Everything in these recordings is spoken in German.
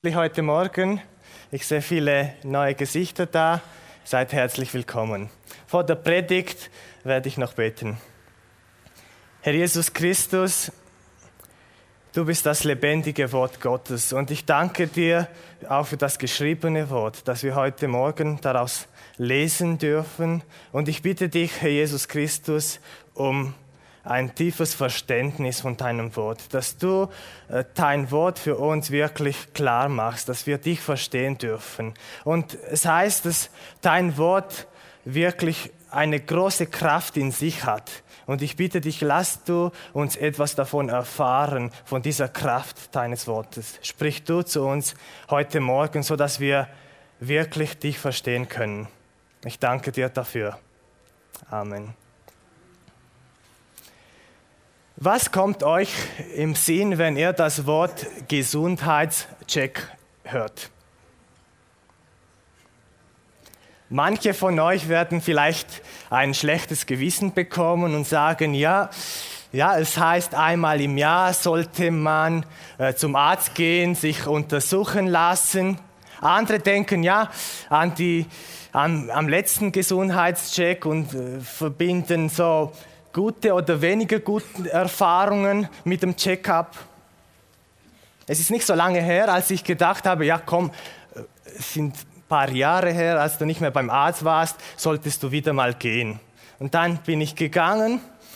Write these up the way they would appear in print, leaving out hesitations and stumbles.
Heute Morgen. Ich sehe viele neue Gesichter da. Seid herzlich willkommen. Vor der Predigt werde ich noch beten. Herr Jesus Christus, du bist das lebendige Wort Gottes und ich danke dir auch für das geschriebene Wort, das wir heute Morgen daraus lesen dürfen. Und ich bitte dich, Herr Jesus Christus, um ein tiefes Verständnis von deinem Wort, dass du dein Wort für uns wirklich klar machst, dass wir dich verstehen dürfen. Und es heißt, dass dein Wort wirklich eine große Kraft in sich hat. Und ich bitte dich, lass du uns etwas davon erfahren, von dieser Kraft deines Wortes. Sprich du zu uns heute Morgen, sodass wir wirklich dich verstehen können. Ich danke dir dafür. Amen. Was kommt euch im Sinn, wenn ihr das Wort Gesundheitscheck hört? Manche von euch werden vielleicht ein schlechtes Gewissen bekommen und sagen, ja, es heißt, einmal im Jahr sollte man zum Arzt gehen, sich untersuchen lassen. Andere denken ja am letzten Gesundheitscheck und verbinden so gute oder weniger gute Erfahrungen mit dem Check-up. Es ist nicht so lange her, als ich gedacht habe, es sind ein paar Jahre her, als du nicht mehr beim Arzt warst, solltest du wieder mal gehen. Und dann bin ich gegangen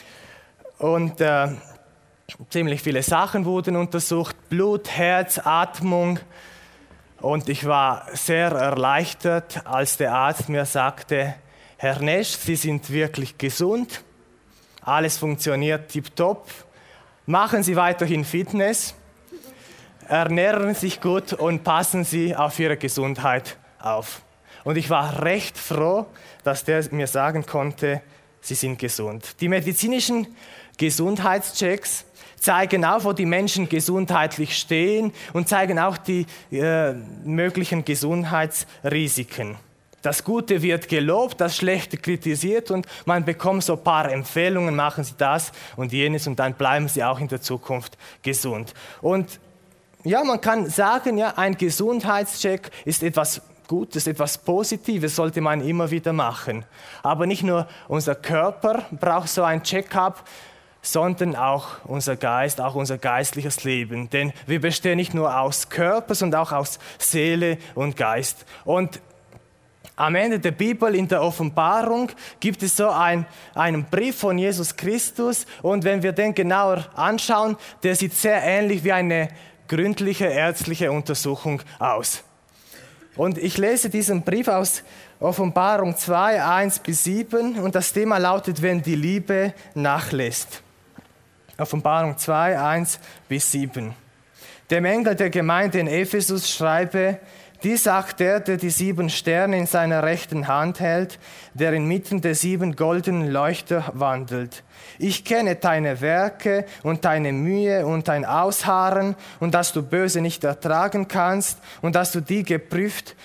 und ziemlich viele Sachen wurden untersucht, Blut, Herz, Atmung. Und ich war sehr erleichtert, als der Arzt mir sagte, Herr Nesch, Sie sind wirklich gesund. Alles funktioniert tipptopp. Machen Sie weiterhin Fitness, ernähren sich gut und passen Sie auf Ihre Gesundheit auf. Und ich war recht froh, dass der mir sagen konnte, Sie sind gesund. Die medizinischen Gesundheitschecks zeigen auch, wo die Menschen gesundheitlich stehen und zeigen auch die möglichen Gesundheitsrisiken. Das Gute wird gelobt, das Schlechte kritisiert und man bekommt so ein paar Empfehlungen, machen Sie das und jenes und dann bleiben Sie auch in der Zukunft gesund. Und ja, man kann sagen, ja, ein Gesundheitscheck ist etwas Gutes, etwas Positives, sollte man immer wieder machen. Aber nicht nur unser Körper braucht so ein Check-up, sondern auch unser Geist, auch unser geistliches Leben. Denn wir bestehen nicht nur aus Körper, sondern auch aus Seele und Geist. Und am Ende der Bibel, in der Offenbarung, gibt es so einen Brief von Jesus Christus. Und wenn wir den genauer anschauen, der sieht sehr ähnlich wie eine gründliche ärztliche Untersuchung aus. Und ich lese diesen Brief aus Offenbarung 2, 1-7. Und das Thema lautet, wenn die Liebe nachlässt. Offenbarung 2, 1-7. Dem Engel der Gemeinde in Ephesus schreibe, dies sagt der die 7 Sterne in seiner rechten Hand hält, der inmitten der 7 goldenen Leuchter wandelt. Ich kenne deine Werke und deine Mühe und dein Ausharren und dass du Böse nicht ertragen kannst und dass du die geprüft,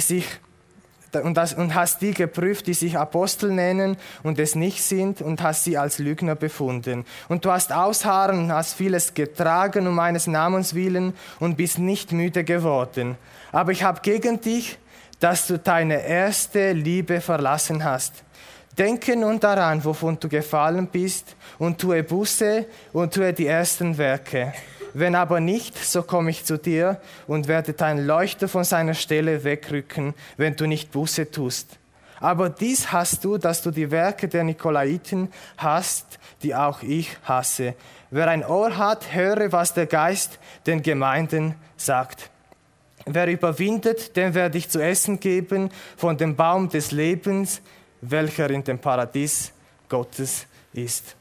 hast die geprüft, die sich Apostel nennen und es nicht sind und hast sie als Lügner befunden. Und du hast ausharren und hast vieles getragen um meines Namens willen und bist nicht müde geworden. Aber ich habe gegen dich, dass du deine erste Liebe verlassen hast. Denke nun daran, wovon du gefallen bist, und tue Buße und tue die ersten Werke. Wenn aber nicht, so komme ich zu dir und werde deinen Leuchter von seiner Stelle wegrücken, wenn du nicht Buße tust. Aber dies hast du, dass du die Werke der Nikolaiten hast, die auch ich hasse. Wer ein Ohr hat, höre, was der Geist den Gemeinden sagt. Wer überwindet, dem werde ich zu essen geben von dem Baum des Lebens, welcher in dem Paradies Gottes ist.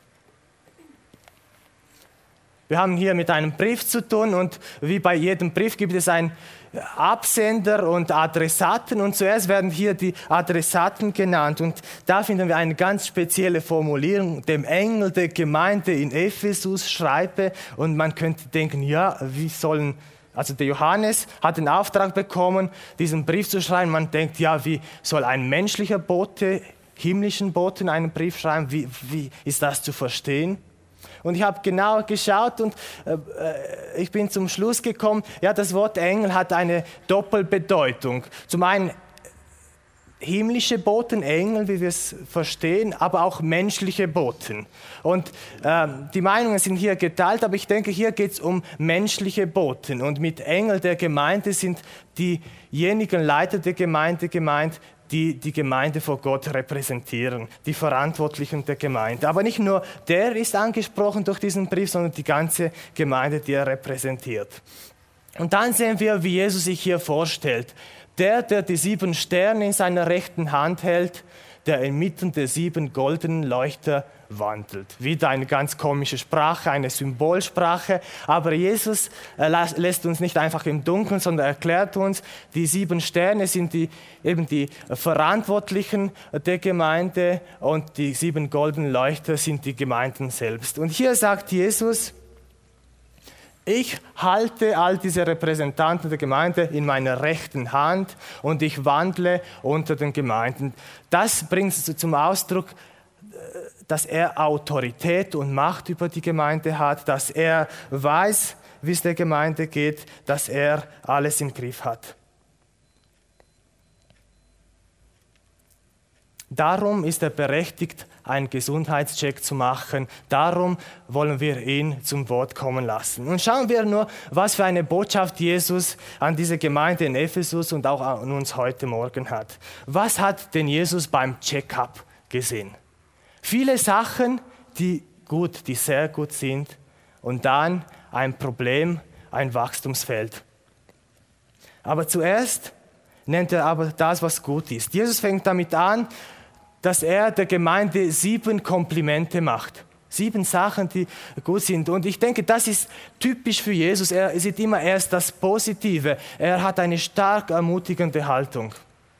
Wir haben hier mit einem Brief zu tun und wie bei jedem Brief gibt es einen Absender und Adressaten und zuerst werden hier die Adressaten genannt und da finden wir eine ganz spezielle Formulierung, dem Engel der Gemeinde in Ephesus schreibe und man könnte denken, also der Johannes hat den Auftrag bekommen, diesen Brief zu schreiben. Man denkt, ja, wie soll ein menschlicher Bote, himmlischen Boten einen Brief schreiben? Wie ist das zu verstehen? Und ich habe genau geschaut und ich bin zum Schluss gekommen, ja, das Wort Engel hat eine Doppelbedeutung. Zum einen himmlische Boten, Engel, wie wir es verstehen, aber auch menschliche Boten. Und die Meinungen sind hier geteilt, aber ich denke, hier geht es um menschliche Boten. Und mit Engel der Gemeinde sind diejenigen Leiter der Gemeinde gemeint, die die Gemeinde vor Gott repräsentieren, die Verantwortlichen der Gemeinde. Aber nicht nur der ist angesprochen durch diesen Brief, sondern die ganze Gemeinde, die er repräsentiert. Und dann sehen wir, wie Jesus sich hier vorstellt. Der die 7 Sterne in seiner rechten Hand hält, der inmitten der 7 goldenen Leuchter wandelt. Wieder eine ganz komische Sprache, eine Symbolsprache. Aber Jesus lässt uns nicht einfach im Dunkeln, sondern erklärt uns, die 7 Sterne sind eben die Verantwortlichen der Gemeinde und die 7 goldenen Leuchter sind die Gemeinden selbst. Und hier sagt Jesus, ich halte all diese Repräsentanten der Gemeinde in meiner rechten Hand und ich wandle unter den Gemeinden. Das bringt zum Ausdruck, dass er Autorität und Macht über die Gemeinde hat, dass er weiß, wie es der Gemeinde geht, dass er alles im Griff hat. Darum ist er berechtigt, einen Gesundheitscheck zu machen. Darum wollen wir ihn zum Wort kommen lassen. Und schauen wir nur, was für eine Botschaft Jesus an diese Gemeinde in Ephesus und auch an uns heute Morgen hat. Was hat denn Jesus beim Check-up gesehen? Viele Sachen, die sehr gut sind, und dann ein Problem, ein Wachstumsfeld. Aber zuerst nennt er aber das, was gut ist. Jesus fängt damit an, dass er der Gemeinde 7 Komplimente macht. 7 Sachen, die gut sind. Und ich denke, das ist typisch für Jesus. Er sieht immer erst das Positive. Er hat eine stark ermutigende Haltung.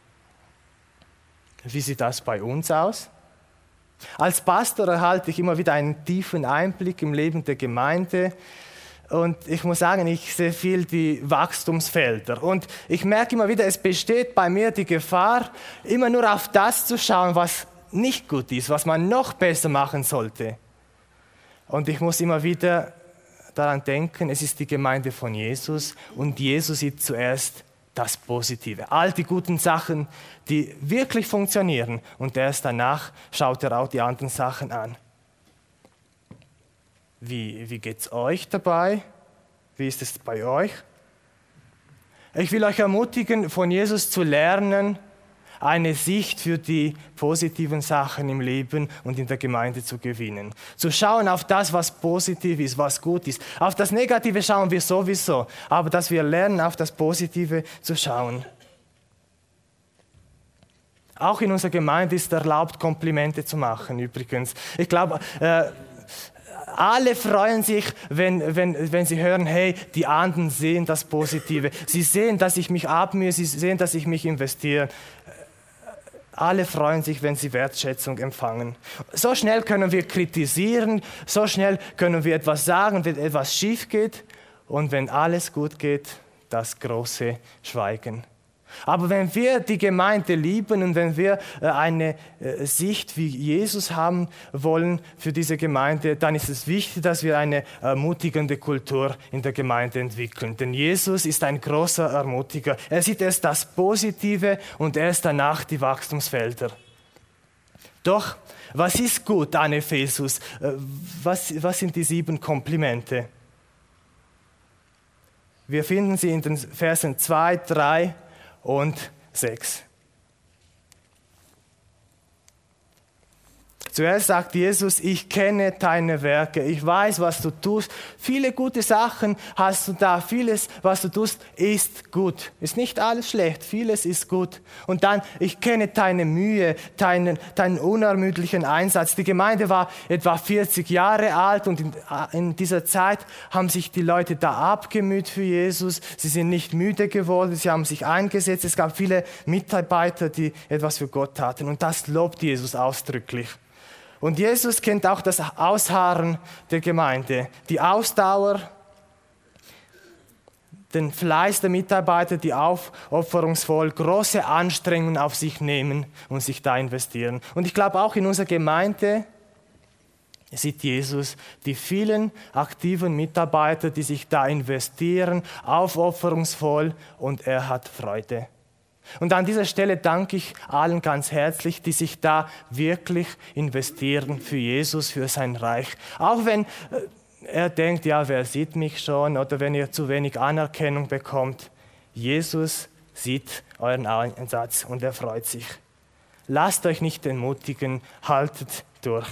Wie sieht das bei uns aus? Als Pastor erhalte ich immer wieder einen tiefen Einblick im Leben der Gemeinde. Und ich muss sagen, ich sehe viel die Wachstumsfelder. Und ich merke immer wieder, es besteht bei mir die Gefahr, immer nur auf das zu schauen, was nicht gut ist, was man noch besser machen sollte. Und ich muss immer wieder daran denken, es ist die Gemeinde von Jesus und Jesus sieht zuerst das Positive. All die guten Sachen, die wirklich funktionieren. Und erst danach schaut er auch die anderen Sachen an. Wie geht es euch dabei? Wie ist es bei euch? Ich will euch ermutigen, von Jesus zu lernen, eine Sicht für die positiven Sachen im Leben und in der Gemeinde zu gewinnen. Zu schauen auf das, was positiv ist, was gut ist. Auf das Negative schauen wir sowieso, aber dass wir lernen, auf das Positive zu schauen. Auch in unserer Gemeinde ist erlaubt, Komplimente zu machen, übrigens. Ich glaube, alle freuen sich, wenn sie hören, hey, die anderen sehen das Positive. Sie sehen, dass ich mich abmühe, sie sehen, dass ich mich investiere. Alle freuen sich, wenn sie Wertschätzung empfangen. So schnell können wir kritisieren, so schnell können wir etwas sagen, wenn etwas schief geht. Und wenn alles gut geht, das große Schweigen. Aber wenn wir die Gemeinde lieben und wenn wir eine Sicht wie Jesus haben wollen für diese Gemeinde, dann ist es wichtig, dass wir eine ermutigende Kultur in der Gemeinde entwickeln. Denn Jesus ist ein großer Ermutiger. Er sieht erst das Positive und erst danach die Wachstumsfelder. Doch, was ist gut an Ephesus? Was sind die 7 Komplimente? Wir finden sie in den Versen 2, 3 und 6. Zuerst sagt Jesus, ich kenne deine Werke, ich weiß, was du tust. Viele gute Sachen hast du da, vieles, was du tust, ist gut. Ist nicht alles schlecht, vieles ist gut. Und dann, ich kenne deine Mühe, deinen unermüdlichen Einsatz. Die Gemeinde war etwa 40 Jahre alt und in dieser Zeit haben sich die Leute da abgemüht für Jesus. Sie sind nicht müde geworden, sie haben sich eingesetzt. Es gab viele Mitarbeiter, die etwas für Gott taten. Und das lobt Jesus ausdrücklich. Und Jesus kennt auch das Ausharren der Gemeinde, die Ausdauer, den Fleiß der Mitarbeiter, die aufopferungsvoll große Anstrengungen auf sich nehmen und sich da investieren. Und ich glaube auch in unserer Gemeinde sieht Jesus die vielen aktiven Mitarbeiter, die sich da investieren, aufopferungsvoll, und er hat Freude. Und an dieser Stelle danke ich allen ganz herzlich, die sich da wirklich investieren für Jesus, für sein Reich. Auch wenn er denkt, ja, wer sieht mich schon, oder wenn ihr zu wenig Anerkennung bekommt. Jesus sieht euren Einsatz und er freut sich. Lasst euch nicht entmutigen, haltet durch.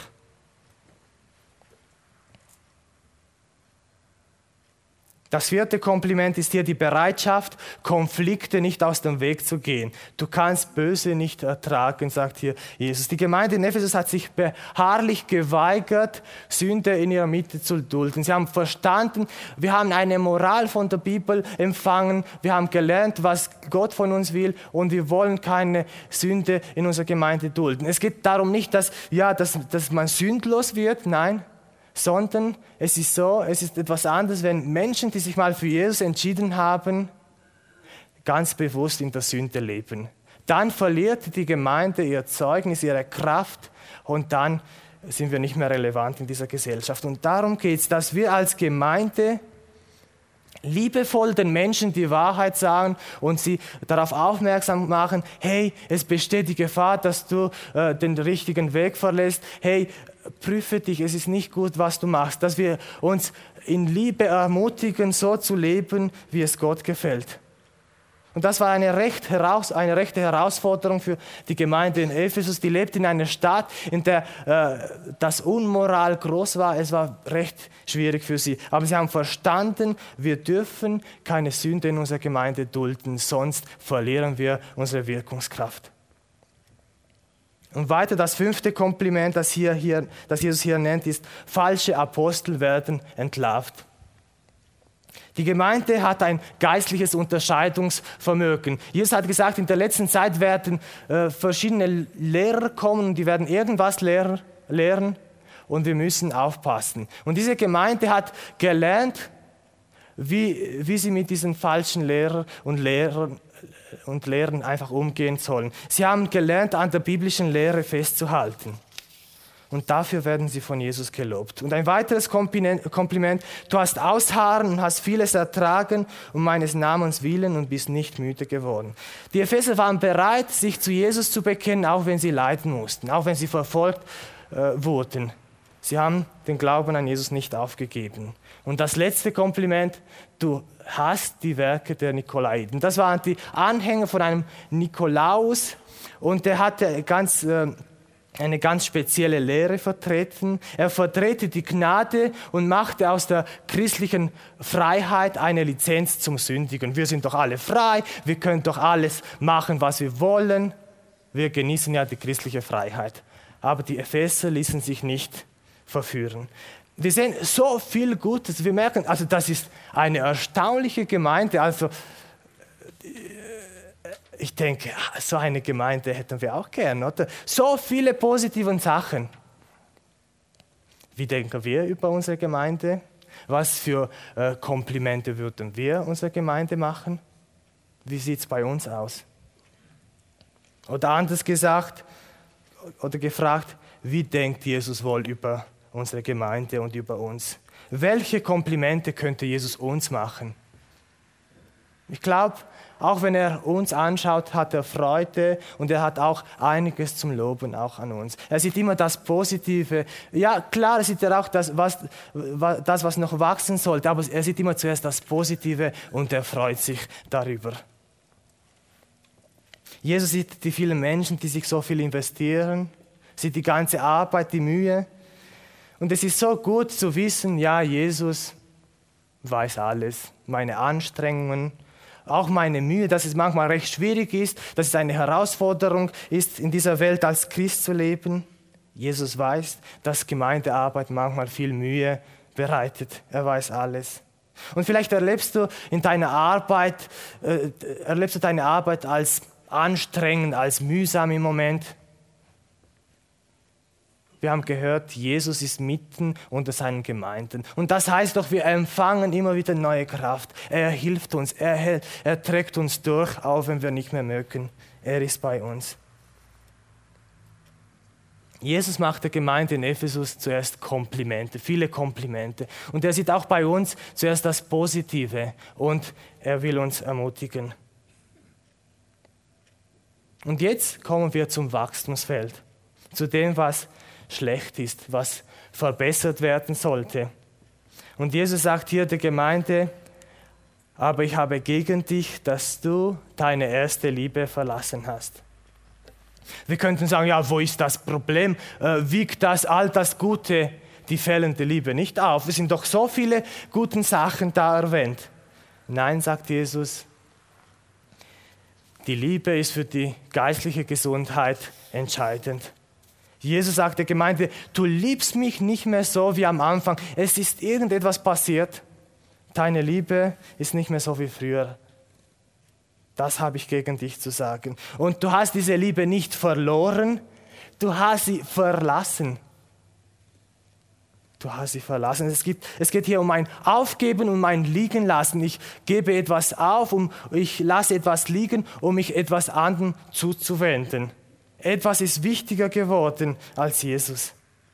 Das vierte Kompliment ist hier die Bereitschaft, Konflikte nicht aus dem Weg zu gehen. Du kannst Böse nicht ertragen, sagt hier Jesus. Die Gemeinde in Ephesus hat sich beharrlich geweigert, Sünde in ihrer Mitte zu dulden. Sie haben verstanden, wir haben eine Moral von der Bibel empfangen, wir haben gelernt, was Gott von uns will, und wir wollen keine Sünde in unserer Gemeinde dulden. Es geht darum nicht, dass man sündlos wird, nein, sondern es ist etwas anderes, wenn Menschen, die sich mal für Jesus entschieden haben, ganz bewusst in der Sünde leben. Dann verliert die Gemeinde ihr Zeugnis, ihre Kraft, und dann sind wir nicht mehr relevant in dieser Gesellschaft. Und darum geht es, dass wir als Gemeinde liebevoll den Menschen die Wahrheit sagen und sie darauf aufmerksam machen, hey, es besteht die Gefahr, dass du den richtigen Weg verlässt. Hey, prüfe dich, es ist nicht gut, was du machst. Dass wir uns in Liebe ermutigen, so zu leben, wie es Gott gefällt. Und das war eine rechte Herausforderung für die Gemeinde in Ephesus. Die lebt in einer Stadt, in der das Unmoral groß war. Es war recht schwierig für sie. Aber sie haben verstanden, wir dürfen keine Sünde in unserer Gemeinde dulden, sonst verlieren wir unsere Wirkungskraft. Und weiter das fünfte Kompliment, das Jesus hier nennt, ist: falsche Apostel werden entlarvt. Die Gemeinde hat ein geistliches Unterscheidungsvermögen. Jesus hat gesagt, in der letzten Zeit werden verschiedene Lehrer kommen und die werden irgendwas lehren, und wir müssen aufpassen. Und diese Gemeinde hat gelernt, wie sie mit diesen falschen Lehrern einfach umgehen sollen. Sie haben gelernt, an der biblischen Lehre festzuhalten. Und dafür werden sie von Jesus gelobt. Und ein weiteres Kompliment: du hast ausharren und hast vieles ertragen um meines Namens willen und bist nicht müde geworden. Die Epheser waren bereit, sich zu Jesus zu bekennen, auch wenn sie leiden mussten, auch wenn sie verfolgt wurden. Sie haben den Glauben an Jesus nicht aufgegeben. Und das letzte Kompliment: du hast die Werke der Nikolaiten. Das waren die Anhänger von einem Nikolaus, und der hatte eine ganz spezielle Lehre vertreten. Er vertrete die Gnade und machte aus der christlichen Freiheit eine Lizenz zum Sündigen. Wir sind doch alle frei, wir können doch alles machen, was wir wollen. Wir genießen ja die christliche Freiheit. Aber die Epheser ließen sich nicht verführen. Wir sehen so viel Gutes. Wir merken, also das ist eine erstaunliche Gemeinde. Also ich denke, so eine Gemeinde hätten wir auch gern, oder? So viele positive Sachen. Wie denken wir über unsere Gemeinde? Was für Komplimente würden wir unserer Gemeinde machen? Wie sieht es bei uns aus? Oder anders gesagt oder gefragt, wie denkt Jesus wohl über unsere Gemeinde und über uns? Welche Komplimente könnte Jesus uns machen? Ich glaube, auch wenn er uns anschaut, hat er Freude, und er hat auch einiges zum Loben auch an uns. Er sieht immer das Positive. Ja, klar sieht er auch das, was noch wachsen sollte, aber er sieht immer zuerst das Positive und er freut sich darüber. Jesus sieht die vielen Menschen, die sich so viel investieren, sieht die ganze Arbeit, die Mühe. Und es ist so gut zu wissen, ja, Jesus weiß alles, meine Anstrengungen, auch meine Mühe, dass es manchmal recht schwierig ist, dass es eine Herausforderung ist, in dieser Welt als Christ zu leben. Jesus weiß, dass Gemeindearbeit manchmal viel Mühe bereitet. Er weiß alles. Und vielleicht erlebst du deine Arbeit als anstrengend, als mühsam im Moment. Wir haben gehört, Jesus ist mitten unter seinen Gemeinden. Und das heißt doch, wir empfangen immer wieder neue Kraft. Er hilft uns, er trägt uns durch, auch wenn wir nicht mehr mögen. Er ist bei uns. Jesus macht der Gemeinde in Ephesus zuerst Komplimente, viele Komplimente. Und er sieht auch bei uns zuerst das Positive und er will uns ermutigen. Und jetzt kommen wir zum Wachstumsfeld, zu dem, was schlecht ist, was verbessert werden sollte. Und Jesus sagt hier der Gemeinde, aber ich habe gegen dich, dass du deine erste Liebe verlassen hast. Wir könnten sagen, ja, wo ist das Problem? Wiegt das all das Gute, die fehlende Liebe nicht auf? Es sind doch so viele gute Sachen da erwähnt. Nein, sagt Jesus, die Liebe ist für die geistliche Gesundheit entscheidend. Jesus sagt der Gemeinde, du liebst mich nicht mehr so wie am Anfang. Es ist irgendetwas passiert. Deine Liebe ist nicht mehr so wie früher. Das habe ich gegen dich zu sagen. Und du hast diese Liebe nicht verloren, du hast sie verlassen. Du hast sie verlassen. Es geht hier um ein Aufgeben und um ein Liegenlassen. Ich gebe etwas auf, ich lasse etwas liegen, um mich etwas anderem zuzuwenden. Etwas ist wichtiger geworden als Jesus.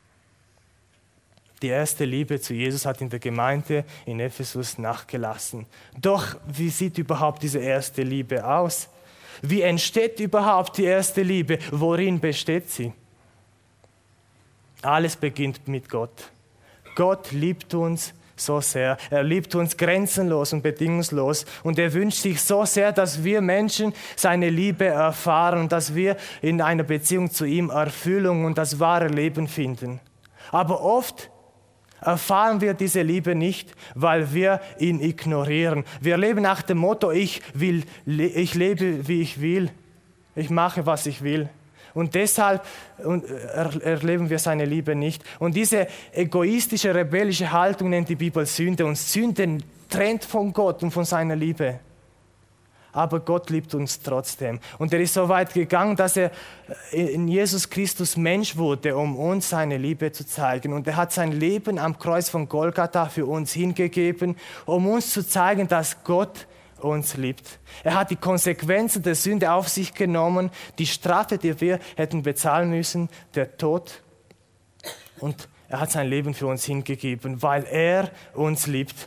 Die erste Liebe zu Jesus hat in der Gemeinde in Ephesus nachgelassen. Doch wie sieht überhaupt diese erste Liebe aus? Wie entsteht überhaupt die erste Liebe? Worin besteht sie? Alles beginnt mit Gott. Gott liebt uns so sehr. Er liebt uns grenzenlos und bedingungslos. Und er wünscht sich so sehr, dass wir Menschen seine Liebe erfahren und dass wir in einer Beziehung zu ihm Erfüllung und das wahre Leben finden. Aber oft erfahren wir diese Liebe nicht, weil wir ihn ignorieren. Wir leben nach dem Motto, ich lebe, wie ich will. Ich mache, was ich will. Und deshalb erleben wir seine Liebe nicht. Und diese egoistische, rebellische Haltung nennt die Bibel Sünde. Und Sünde trennt von Gott und von seiner Liebe. Aber Gott liebt uns trotzdem. Und er ist so weit gegangen, dass er in Jesus Christus Mensch wurde, um uns seine Liebe zu zeigen. Und er hat sein Leben am Kreuz von Golgatha für uns hingegeben, um uns zu zeigen, dass Gott uns liebt. Er hat die Konsequenzen der Sünde auf sich genommen, die Strafe, die wir hätten bezahlen müssen, der Tod. Und er hat sein Leben für uns hingegeben, weil er uns liebt.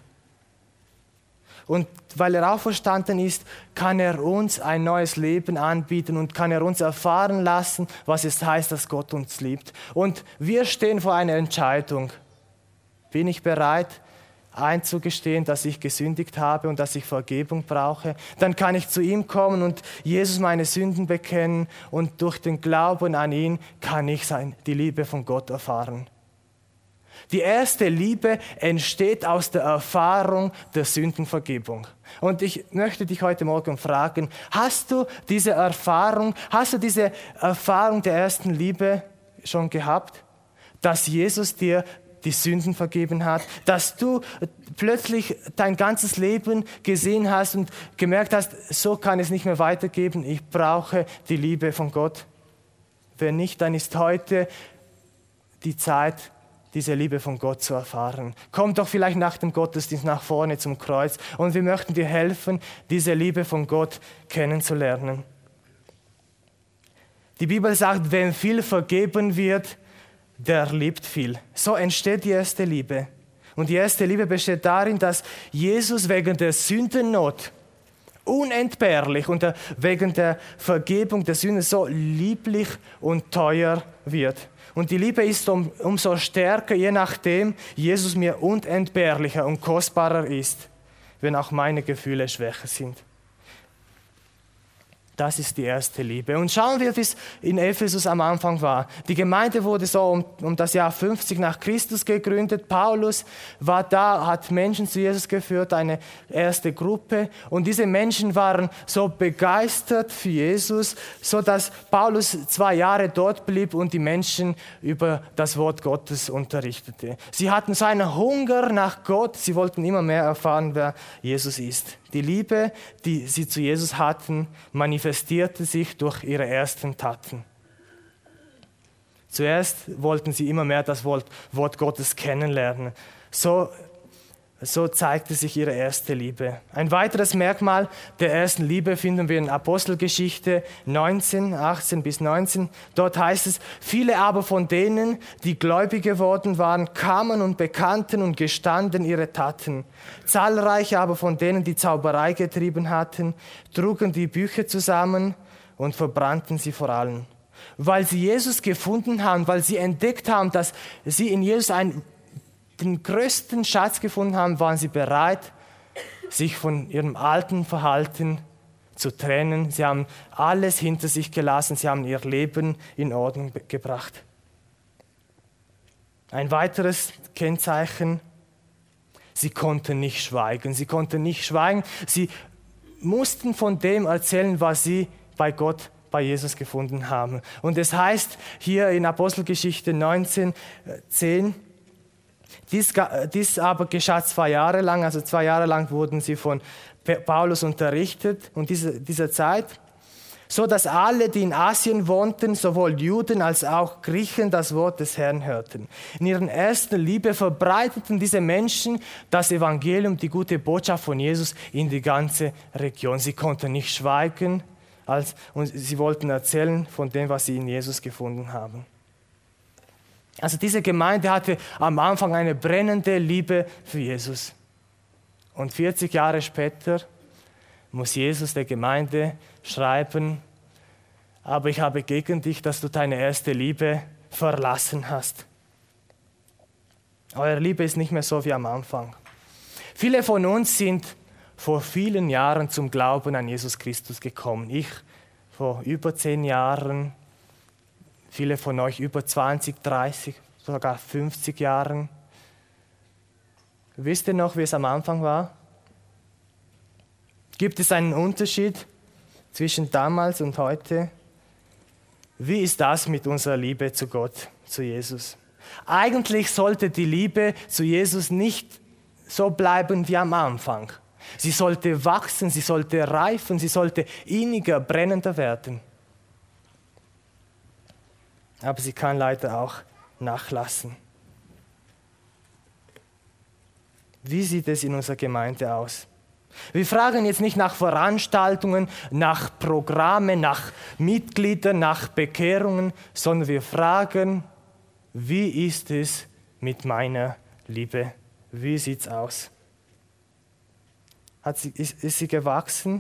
Und weil er auferstanden ist, kann er uns ein neues Leben anbieten und kann er uns erfahren lassen, was es heißt, dass Gott uns liebt. Und wir stehen vor einer Entscheidung. Bin ich bereit, einzugestehen, dass ich gesündigt habe und dass ich Vergebung brauche? Dann kann ich zu ihm kommen und Jesus meine Sünden bekennen und durch den Glauben an ihn kann ich die Liebe von Gott erfahren. Die erste Liebe entsteht aus der Erfahrung der Sündenvergebung. Und ich möchte dich heute Morgen fragen, hast du diese Erfahrung der ersten Liebe schon gehabt? Dass Jesus dir die Sünden vergeben hat, dass du plötzlich dein ganzes Leben gesehen hast und gemerkt hast, so kann es nicht mehr weitergehen, ich brauche die Liebe von Gott. Wenn nicht, dann ist heute die Zeit, diese Liebe von Gott zu erfahren. Komm doch vielleicht nach dem Gottesdienst nach vorne zum Kreuz und wir möchten dir helfen, diese Liebe von Gott kennenzulernen. Die Bibel sagt, wem viel vergeben wird, der liebt viel. So entsteht die erste Liebe. Und die erste Liebe besteht darin, dass Jesus wegen der Sündennot unentbehrlich und wegen der Vergebung der Sünde so lieblich und teuer wird. Und die Liebe ist umso stärker, je nachdem Jesus mir unentbehrlicher und kostbarer ist, wenn auch meine Gefühle schwächer sind. Das ist die erste Liebe. Und schauen wir, wie es in Ephesus am Anfang war. Die Gemeinde wurde so um das Jahr 50 nach Christus gegründet. Paulus war da, hat Menschen zu Jesus geführt, eine erste Gruppe. Und diese Menschen waren so begeistert für Jesus, so dass Paulus 2 Jahre dort blieb und die Menschen über das Wort Gottes unterrichtete. Sie hatten so einen Hunger nach Gott. Sie wollten immer mehr erfahren, wer Jesus ist. Die Liebe, die sie zu Jesus hatten, manifestierte sich durch ihre ersten Taten. Zuerst wollten sie immer mehr das Wort Gottes kennenlernen. So So zeigte sich ihre erste Liebe. Ein weiteres Merkmal der ersten Liebe finden wir in Apostelgeschichte 19, 18 bis 19. Dort heißt es, viele aber von denen, die gläubig geworden waren, kamen und bekannten und gestanden ihre Taten. Zahlreiche aber von denen, die Zauberei getrieben hatten, trugen die Bücher zusammen und verbrannten sie vor allen. Weil sie Jesus gefunden haben, weil sie entdeckt haben, dass sie in Jesus den größten Schatz gefunden haben, waren sie bereit, sich von ihrem alten Verhalten zu trennen. Sie haben alles hinter sich gelassen, sie haben ihr Leben in Ordnung gebracht. Ein weiteres Kennzeichen, sie konnten nicht schweigen. Sie konnten nicht schweigen, sie mussten von dem erzählen, was sie bei Gott, bei Jesus gefunden haben. Und es heißt hier in Apostelgeschichte 19, 10, dies aber geschah 2 Jahre lang, also 2 Jahre lang wurden sie von Paulus unterrichtet und dieser Zeit, so dass alle, die in Asien wohnten, sowohl Juden als auch Griechen, das Wort des Herrn hörten. In ihrer ersten Liebe verbreiteten diese Menschen das Evangelium, die gute Botschaft von Jesus in die ganze Region. Sie konnten nicht schweigen und sie wollten erzählen von dem, was sie in Jesus gefunden haben. Also diese Gemeinde hatte am Anfang eine brennende Liebe für Jesus. Und 40 Jahre später muss Jesus der Gemeinde schreiben, aber ich habe gegen dich, dass du deine erste Liebe verlassen hast. Eure Liebe ist nicht mehr so wie am Anfang. Viele von uns sind vor vielen Jahren zum Glauben an Jesus Christus gekommen. Ich vor über 10 Jahren, viele von euch über 20, 30, sogar 50 Jahren. Wisst ihr noch, wie es am Anfang war? Gibt es einen Unterschied zwischen damals und heute? Wie ist das mit unserer Liebe zu Gott, zu Jesus? Eigentlich sollte die Liebe zu Jesus nicht so bleiben wie am Anfang. Sie sollte wachsen, sie sollte reifen, sie sollte inniger, brennender werden. Aber sie kann leider auch nachlassen. Wie sieht es in unserer Gemeinde aus? Wir fragen jetzt nicht nach Veranstaltungen, nach Programmen, nach Mitgliedern, nach Bekehrungen, sondern wir fragen, wie ist es mit meiner Liebe? Wie sieht es aus? Ist sie gewachsen?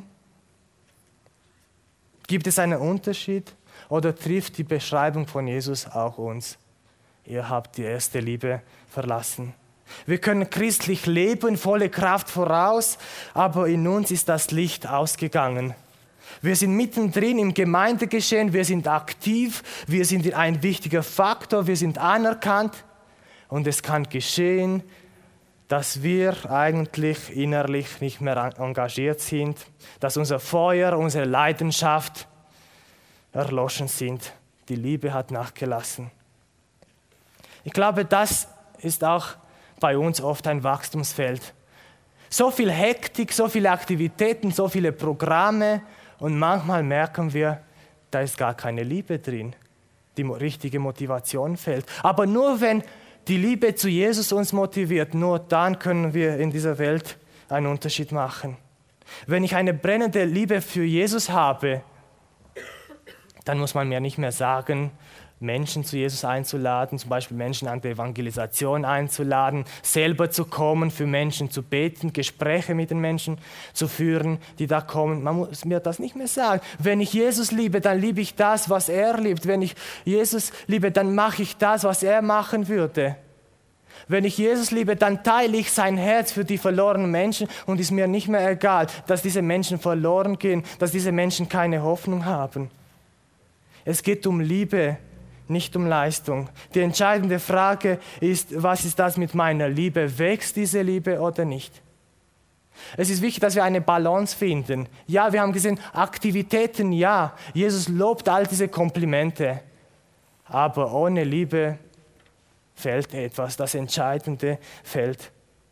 Gibt es einen Unterschied? Oder trifft die Beschreibung von Jesus auch uns? Ihr habt die erste Liebe verlassen. Wir können christlich leben, volle Kraft voraus, aber in uns ist das Licht ausgegangen. Wir sind mittendrin im Gemeindegeschehen, wir sind aktiv, wir sind ein wichtiger Faktor, wir sind anerkannt und es kann geschehen, dass wir eigentlich innerlich nicht mehr engagiert sind, dass unser Feuer, unsere Leidenschaft erloschen sind. Die Liebe hat nachgelassen. Ich glaube, das ist auch bei uns oft ein Wachstumsfeld. So viel Hektik, so viele Aktivitäten, so viele Programme und manchmal merken wir, da ist gar keine Liebe drin. Die richtige Motivation fehlt. Aber nur wenn die Liebe zu Jesus uns motiviert, nur dann können wir in dieser Welt einen Unterschied machen. Wenn ich eine brennende Liebe für Jesus habe, dann muss man mir nicht mehr sagen, Menschen zu Jesus einzuladen, zum Beispiel Menschen an der Evangelisation einzuladen, selber zu kommen, für Menschen zu beten, Gespräche mit den Menschen zu führen, die da kommen. Man muss mir das nicht mehr sagen. Wenn ich Jesus liebe, dann liebe ich das, was er liebt. Wenn ich Jesus liebe, dann mache ich das, was er machen würde. Wenn ich Jesus liebe, dann teile ich sein Herz für die verlorenen Menschen und ist mir nicht mehr egal, dass diese Menschen verloren gehen, dass diese Menschen keine Hoffnung haben. Es geht um Liebe, nicht um Leistung. Die entscheidende Frage ist, was ist das mit meiner Liebe? Wächst diese Liebe oder nicht? Es ist wichtig, dass wir eine Balance finden. Ja, wir haben gesehen, Aktivitäten, ja. Jesus lobt all diese Komplimente. Aber ohne Liebe fehlt etwas. Das Entscheidende fehlt.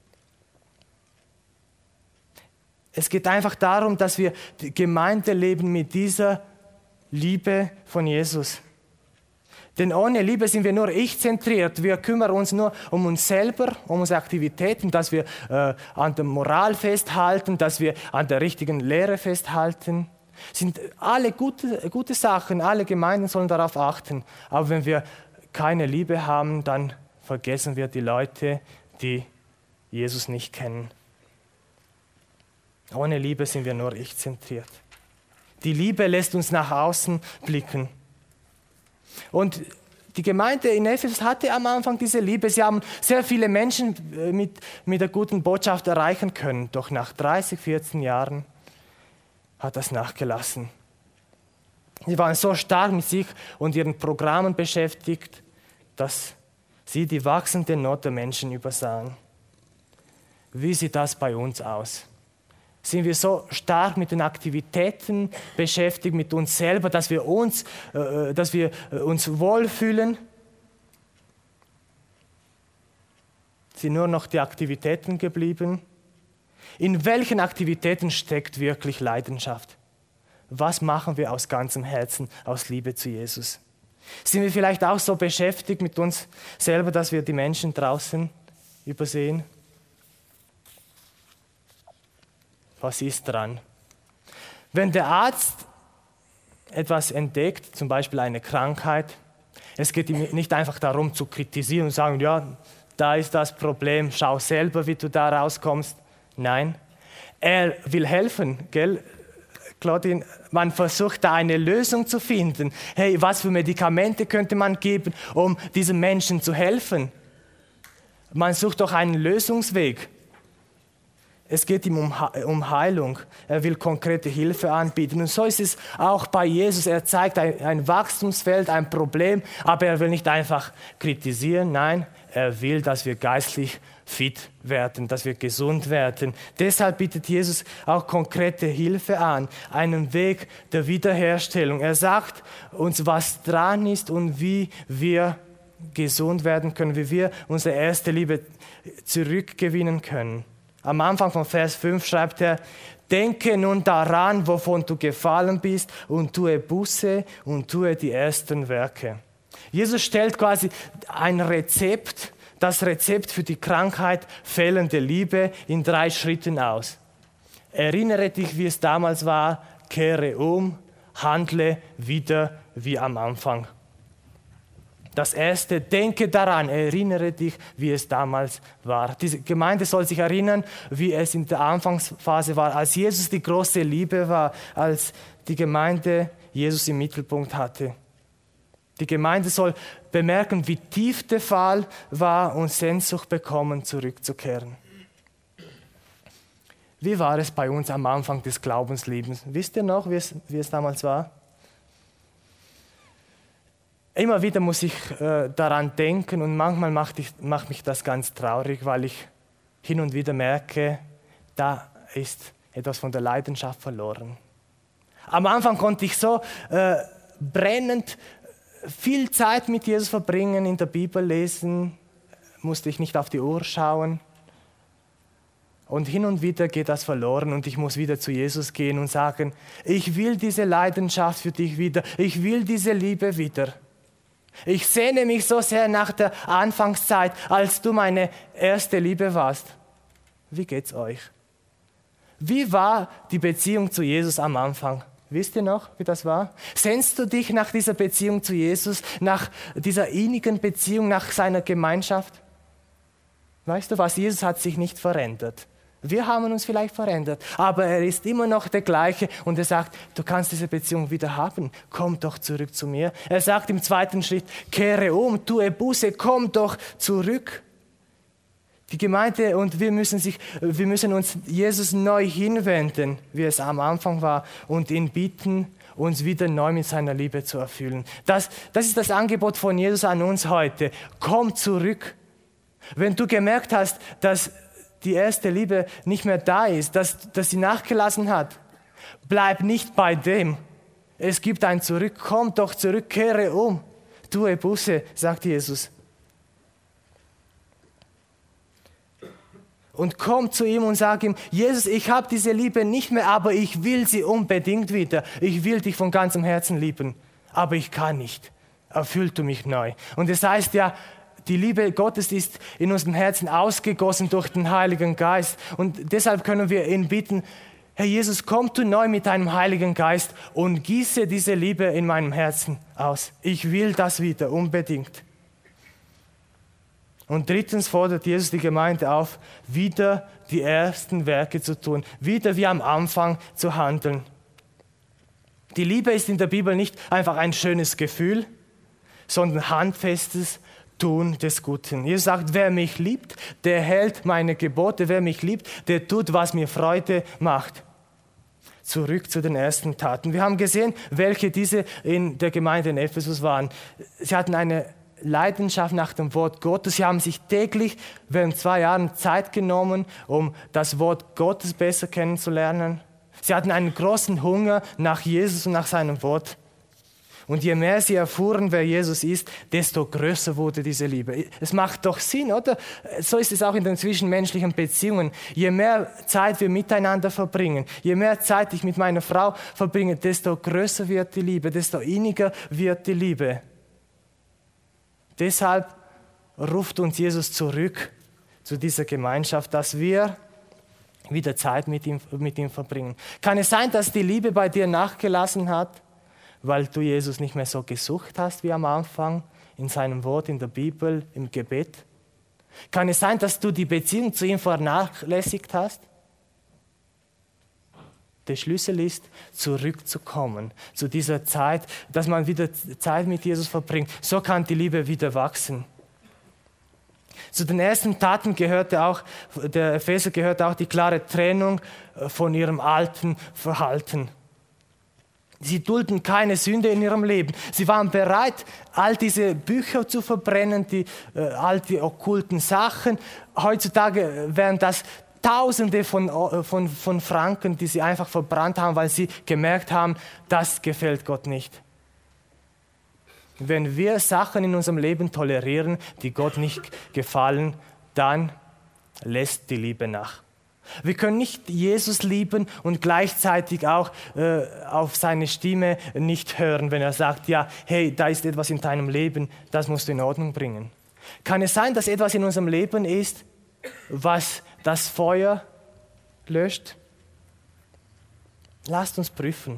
Es geht einfach darum, dass wir die Gemeinde leben mit dieser Liebe von Jesus. Denn ohne Liebe sind wir nur ich-zentriert. Wir kümmern uns nur um uns selber, um unsere Aktivitäten, dass wir an der Moral festhalten, dass wir an der richtigen Lehre festhalten. Sind alle gute Sachen, alle Gemeinden sollen darauf achten. Aber wenn wir keine Liebe haben, dann vergessen wir die Leute, die Jesus nicht kennen. Ohne Liebe sind wir nur ich-zentriert. Die Liebe lässt uns nach außen blicken. Und die Gemeinde in Ephesus hatte am Anfang diese Liebe. Sie haben sehr viele Menschen mit der guten Botschaft erreichen können. Doch nach 30, 14 Jahren hat das nachgelassen. Sie waren so stark mit sich und ihren Programmen beschäftigt, dass sie die wachsende Not der Menschen übersahen. Wie sieht das bei uns aus? Sind wir so stark mit den Aktivitäten beschäftigt, mit uns selber, dass wir uns wohlfühlen? Sind nur noch die Aktivitäten geblieben? In welchen Aktivitäten steckt wirklich Leidenschaft? Was machen wir aus ganzem Herzen, aus Liebe zu Jesus? Sind wir vielleicht auch so beschäftigt mit uns selber, dass wir die Menschen draußen übersehen? Was ist dran? Wenn der Arzt etwas entdeckt, zum Beispiel eine Krankheit, es geht ihm nicht einfach darum zu kritisieren und sagen, ja, da ist das Problem, schau selber, wie du da rauskommst. Nein, er will helfen, gell? Claudine, man versucht da eine Lösung zu finden. Hey, was für Medikamente könnte man geben, um diesem Menschen zu helfen? Man sucht doch einen Lösungsweg. Es geht ihm um Heilung. Er will konkrete Hilfe anbieten. Und so ist es auch bei Jesus. Er zeigt ein Wachstumsfeld, ein Problem, aber er will nicht einfach kritisieren. Nein, er will, dass wir geistlich fit werden, dass wir gesund werden. Deshalb bietet Jesus auch konkrete Hilfe an, einen Weg der Wiederherstellung. Er sagt uns, was dran ist und wie wir gesund werden können, wie wir unsere erste Liebe zurückgewinnen können. Am Anfang von Vers 5 schreibt er, denke nun daran, wovon du gefallen bist und tue Buße und tue die ersten Werke. Jesus stellt quasi ein Rezept, das Rezept für die Krankheit fehlende Liebe in 3 Schritten aus. Erinnere dich, wie es damals war, kehre um, handle wieder wie am Anfang. Das erste, denke daran, erinnere dich, wie es damals war. Diese Gemeinde soll sich erinnern, wie es in der Anfangsphase war, als Jesus die große Liebe war, als die Gemeinde Jesus im Mittelpunkt hatte. Die Gemeinde soll bemerken, wie tief der Fall war und Sehnsucht bekommen, zurückzukehren. Wie war es bei uns am Anfang des Glaubenslebens? Wisst ihr noch, wie es damals war? Immer wieder muss ich daran denken und manchmal macht mich das ganz traurig, weil ich hin und wieder merke, da ist etwas von der Leidenschaft verloren. Am Anfang konnte ich so brennend viel Zeit mit Jesus verbringen, in der Bibel lesen, musste ich nicht auf die Uhr schauen. Und hin und wieder geht das verloren und ich muss wieder zu Jesus gehen und sagen, ich will diese Leidenschaft für dich wieder, ich will diese Liebe wieder. Ich sehne mich so sehr nach der Anfangszeit, als du meine erste Liebe warst. Wie geht's euch? Wie war die Beziehung zu Jesus am Anfang? Wisst ihr noch, wie das war? Sehnst du dich nach dieser Beziehung zu Jesus, nach dieser innigen Beziehung, nach seiner Gemeinschaft? Weißt du was, Jesus hat sich nicht verändert. Wir haben uns vielleicht verändert, aber er ist immer noch der gleiche und er sagt, du kannst diese Beziehung wieder haben, komm doch zurück zu mir. Er sagt im 2. Schritt, kehre um, tue Buße, komm doch zurück. Die Gemeinde und wir müssen uns Jesus neu hinwenden, wie es am Anfang war, und ihn bitten, uns wieder neu mit seiner Liebe zu erfüllen. Das ist das Angebot von Jesus an uns heute. Komm zurück. Wenn du gemerkt hast, dass die erste Liebe nicht mehr da ist, dass sie nachgelassen hat, bleib nicht bei dem. Es gibt ein Zurück. Komm doch zurück, kehre um. Tue Buße, sagt Jesus. Und komm zu ihm und sag ihm, Jesus, ich habe diese Liebe nicht mehr, aber ich will sie unbedingt wieder. Ich will dich von ganzem Herzen lieben, aber ich kann nicht. erfüll du mich neu. Und es heißt ja, die Liebe Gottes ist in unserem Herzen ausgegossen durch den Heiligen Geist. Und deshalb können wir ihn bitten, Herr Jesus, komm du neu mit deinem Heiligen Geist und gieße diese Liebe in meinem Herzen aus. Ich will das wieder, unbedingt. Und drittens fordert Jesus die Gemeinde auf, wieder die ersten Werke zu tun, wieder wie am Anfang zu handeln. Die Liebe ist in der Bibel nicht einfach ein schönes Gefühl, sondern handfestes Tun des Guten. Jesus sagt, wer mich liebt, der hält meine Gebote. Wer mich liebt, der tut, was mir Freude macht. Zurück zu den ersten Taten. Wir haben gesehen, welche diese in der Gemeinde in Ephesus waren. Sie hatten eine Leidenschaft nach dem Wort Gottes. Sie haben sich täglich während 2 Jahren Zeit genommen, um das Wort Gottes besser kennenzulernen. Sie hatten einen großen Hunger nach Jesus und nach seinem Wort. Und je mehr sie erfuhren, wer Jesus ist, desto größer wurde diese Liebe. Es macht doch Sinn, oder? So ist es auch in den zwischenmenschlichen Beziehungen. Je mehr Zeit wir miteinander verbringen, je mehr Zeit ich mit meiner Frau verbringe, desto größer wird die Liebe, desto inniger wird die Liebe. Deshalb ruft uns Jesus zurück zu dieser Gemeinschaft, dass wir wieder Zeit mit ihm verbringen. Kann es sein, dass die Liebe bei dir nachgelassen hat, weil du Jesus nicht mehr so gesucht hast wie am Anfang, in seinem Wort, in der Bibel, im Gebet? Kann es sein, dass du die Beziehung zu ihm vernachlässigt hast? Der Schlüssel ist, zurückzukommen zu dieser Zeit, dass man wieder Zeit mit Jesus verbringt. So kann die Liebe wieder wachsen. Zu den ersten Taten der Epheser gehörte auch die klare Trennung von ihrem alten Verhalten. Sie dulden keine Sünde in ihrem Leben. Sie waren bereit, all diese Bücher zu verbrennen, all die okkulten Sachen. Heutzutage wären das Tausende von Franken, die sie einfach verbrannt haben, weil sie gemerkt haben, das gefällt Gott nicht. Wenn wir Sachen in unserem Leben tolerieren, die Gott nicht gefallen, dann lässt die Liebe nach. Wir können nicht Jesus lieben und gleichzeitig auch auf seine Stimme nicht hören, wenn er sagt, ja, hey, da ist etwas in deinem Leben, das musst du in Ordnung bringen. Kann es sein, dass etwas in unserem Leben ist, was das Feuer löscht? Lasst uns prüfen.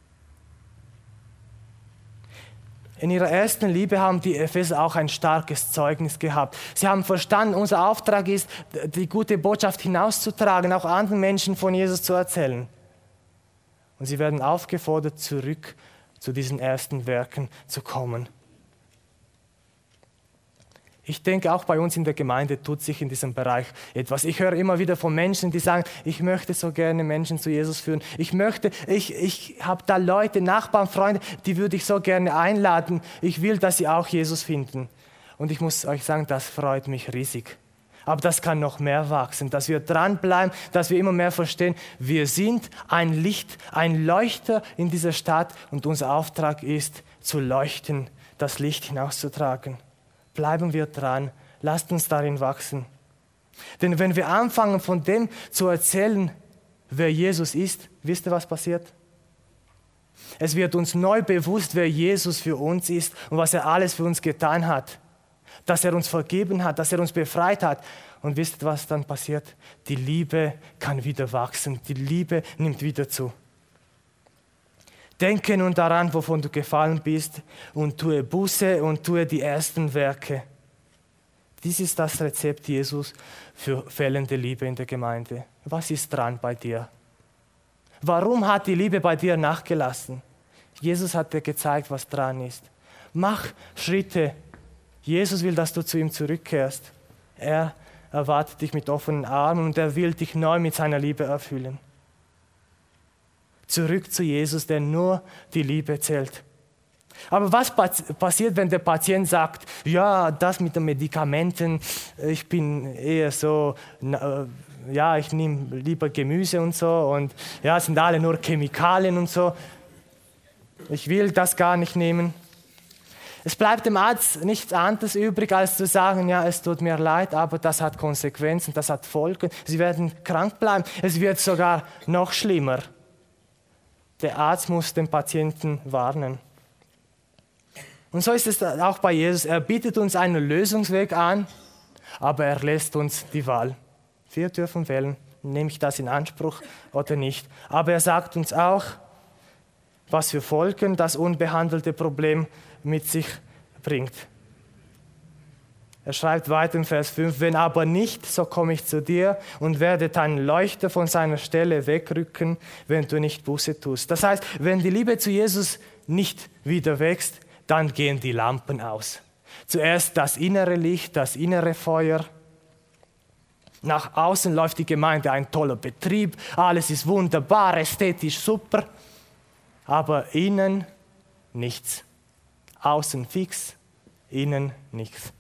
In ihrer ersten Liebe haben die Epheser auch ein starkes Zeugnis gehabt. Sie haben verstanden, unser Auftrag ist, die gute Botschaft hinauszutragen, auch anderen Menschen von Jesus zu erzählen. Und sie werden aufgefordert, zurück zu diesen ersten Werken zu kommen. Ich denke, auch bei uns in der Gemeinde tut sich in diesem Bereich etwas. Ich höre immer wieder von Menschen, die sagen, ich möchte so gerne Menschen zu Jesus führen. Ich habe da Leute, Nachbarn, Freunde, die würde ich so gerne einladen. Ich will, dass sie auch Jesus finden. Und ich muss euch sagen, das freut mich riesig. Aber das kann noch mehr wachsen, dass wir dranbleiben, dass wir immer mehr verstehen, wir sind ein Licht, ein Leuchter in dieser Stadt und unser Auftrag ist, zu leuchten, das Licht hinauszutragen. Bleiben wir dran, lasst uns darin wachsen. Denn wenn wir anfangen, von dem zu erzählen, wer Jesus ist, wisst ihr, was passiert? Es wird uns neu bewusst, wer Jesus für uns ist und was er alles für uns getan hat. Dass er uns vergeben hat, dass er uns befreit hat. Und wisst ihr, was dann passiert? Die Liebe kann wieder wachsen, die Liebe nimmt wieder zu. Denke nun daran, wovon du gefallen bist, und tue Buße und tue die ersten Werke. Dies ist das Rezept Jesus für fehlende Liebe in der Gemeinde. Was ist dran bei dir? Warum hat die Liebe bei dir nachgelassen? Jesus hat dir gezeigt, was dran ist. Mach Schritte. Jesus will, dass du zu ihm zurückkehrst. Er erwartet dich mit offenen Armen und er will dich neu mit seiner Liebe erfüllen. Zurück zu Jesus, der nur die Liebe zählt. Aber was passiert, wenn der Patient sagt, ja, das mit den Medikamenten, ich bin eher so, ich nehme lieber Gemüse und so und ja, es sind alle nur Chemikalien und so. Ich will das gar nicht nehmen. Es bleibt dem Arzt nichts anderes übrig, als zu sagen, ja, es tut mir leid, aber das hat Konsequenzen, das hat Folgen. Sie werden krank bleiben. Es wird sogar noch schlimmer. Der Arzt muss den Patienten warnen. Und so ist es auch bei Jesus. Er bietet uns einen Lösungsweg an, aber er lässt uns die Wahl. Wir dürfen wählen, nehme ich das in Anspruch oder nicht. Aber er sagt uns auch, was für Folgen das unbehandelte Problem mit sich bringt. Er schreibt weiter in Vers 5, wenn aber nicht, so komme ich zu dir und werde deinen Leuchter von seiner Stelle wegrücken, wenn du nicht Buße tust. Das heißt, wenn die Liebe zu Jesus nicht wieder wächst, dann gehen die Lampen aus. Zuerst das innere Licht, das innere Feuer. Nach außen läuft die Gemeinde ein toller Betrieb, alles ist wunderbar, ästhetisch super, aber innen nichts. Außen fix, innen nichts.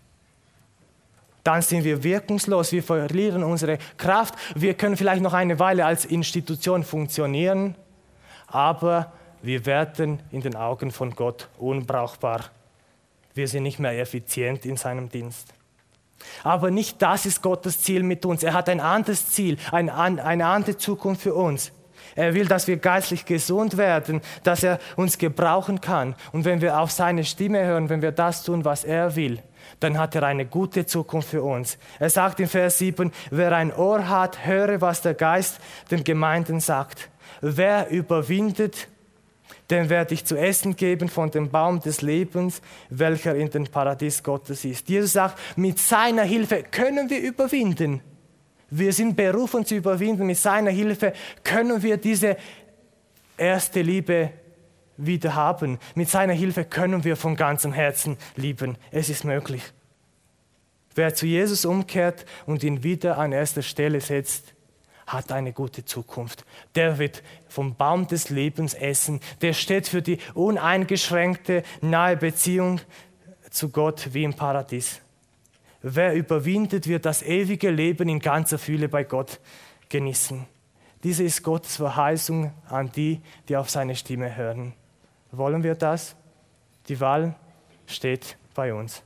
Dann sind wir wirkungslos, wir verlieren unsere Kraft. Wir können vielleicht noch eine Weile als Institution funktionieren, aber wir werden in den Augen von Gott unbrauchbar. Wir sind nicht mehr effizient in seinem Dienst. Aber nicht das ist Gottes Ziel mit uns. Er hat ein anderes Ziel, eine andere Zukunft für uns. Er will, dass wir geistlich gesund werden, dass er uns gebrauchen kann. Und wenn wir auf seine Stimme hören, wenn wir das tun, was er will, dann hat er eine gute Zukunft für uns. Er sagt in Vers 7, wer ein Ohr hat, höre, was der Geist den Gemeinden sagt. Wer überwindet, dem werde ich zu essen geben von dem Baum des Lebens, welcher in dem Paradies Gottes ist. Jesus sagt, mit seiner Hilfe können wir überwinden. Wir sind berufen zu überwinden. Mit seiner Hilfe können wir diese erste Liebe wieder haben. Mit seiner Hilfe können wir von ganzem Herzen lieben. Es ist möglich. Wer zu Jesus umkehrt und ihn wieder an erster Stelle setzt, hat eine gute Zukunft. Der wird vom Baum des Lebens essen. Der steht für die uneingeschränkte, nahe Beziehung zu Gott wie im Paradies. Wer überwindet, wird das ewige Leben in ganzer Fülle bei Gott genießen. Diese ist Gottes Verheißung an die, die auf seine Stimme hören. Wollen wir das? Die Wahl steht bei uns.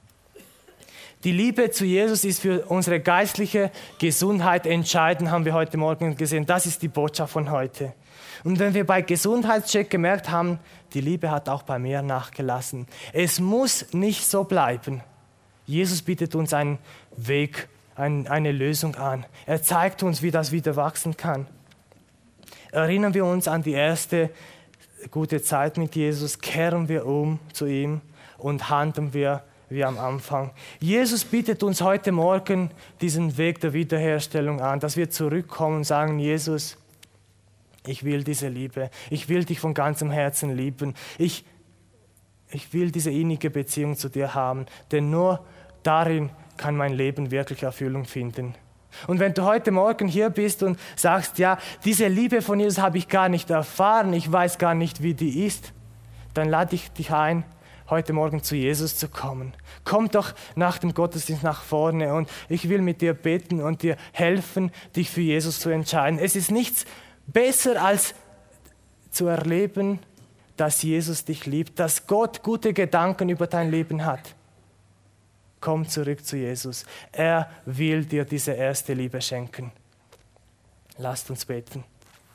Die Liebe zu Jesus ist für unsere geistliche Gesundheit entscheidend, haben wir heute Morgen gesehen. Das ist die Botschaft von heute. Und wenn wir bei Gesundheitscheck gemerkt haben, die Liebe hat auch bei mir nachgelassen. Es muss nicht so bleiben. Jesus bietet uns einen Weg, eine Lösung an. Er zeigt uns, wie das wieder wachsen kann. Erinnern wir uns an die erste gute Zeit mit Jesus, kehren wir um zu ihm und handeln wir wie am Anfang. Jesus bietet uns heute Morgen diesen Weg der Wiederherstellung an, dass wir zurückkommen und sagen, Jesus, ich will diese Liebe, ich will dich von ganzem Herzen lieben, ich will diese innige Beziehung zu dir haben, denn nur darin kann mein Leben wirklich Erfüllung finden. Und wenn du heute Morgen hier bist und sagst, ja, diese Liebe von Jesus habe ich gar nicht erfahren, ich weiß gar nicht, wie die ist, dann lade ich dich ein, heute Morgen zu Jesus zu kommen. Komm doch nach dem Gottesdienst nach vorne und ich will mit dir beten und dir helfen, dich für Jesus zu entscheiden. Es ist nichts besser als zu erleben, dass Jesus dich liebt, dass Gott gute Gedanken über dein Leben hat. Komm zurück zu Jesus. Er will dir diese erste Liebe schenken. Lasst uns beten.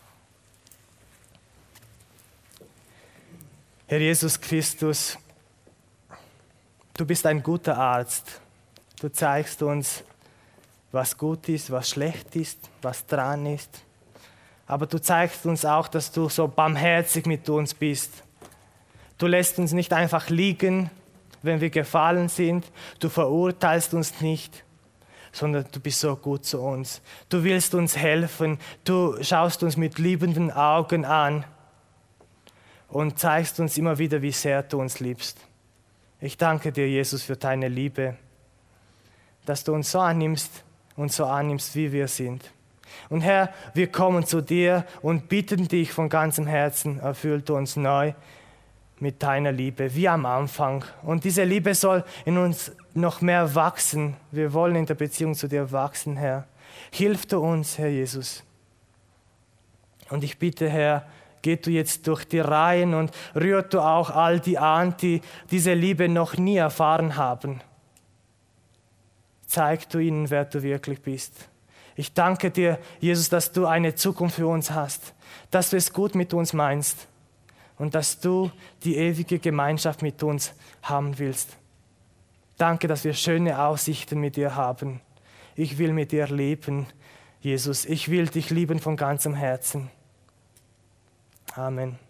Herr Jesus Christus, du bist ein guter Arzt. Du zeigst uns, was gut ist, was schlecht ist, was dran ist. Aber du zeigst uns auch, dass du so barmherzig mit uns bist. Du lässt uns nicht einfach liegen, wenn wir gefallen sind. Du verurteilst uns nicht, sondern du bist so gut zu uns. Du willst uns helfen. Du schaust uns mit liebenden Augen an und zeigst uns immer wieder, wie sehr du uns liebst. Ich danke dir, Jesus, für deine Liebe, dass du uns so annimmst und so annimmst, wie wir sind. Und Herr, wir kommen zu dir und bitten dich von ganzem Herzen, erfüllt uns neu mit deiner Liebe, wie am Anfang. Und diese Liebe soll in uns noch mehr wachsen. Wir wollen in der Beziehung zu dir wachsen, Herr. Hilf du uns, Herr Jesus. Und ich bitte, Herr, geh du jetzt durch die Reihen und rühr du auch all die an, die diese Liebe noch nie erfahren haben. Zeig du ihnen, wer du wirklich bist. Ich danke dir, Jesus, dass du eine Zukunft für uns hast, dass du es gut mit uns meinst, und dass du die ewige Gemeinschaft mit uns haben willst. Danke, dass wir schöne Aussichten mit dir haben. Ich will mit dir leben, Jesus. Ich will dich lieben von ganzem Herzen. Amen.